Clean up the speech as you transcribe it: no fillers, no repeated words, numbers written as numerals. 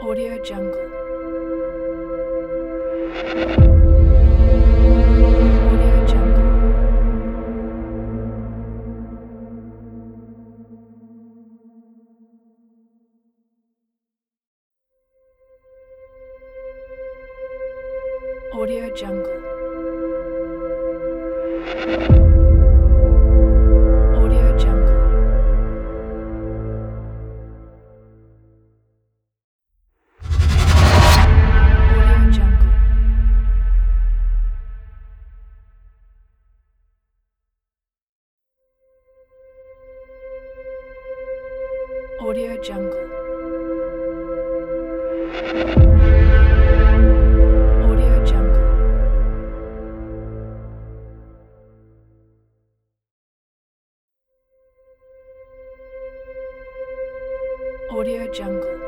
Audio Jungle. Audio Jungle. Audio Jungle. Audio Jungle. Audio Jungle. Audio Jungle. Audio Jungle. Audio Jungle.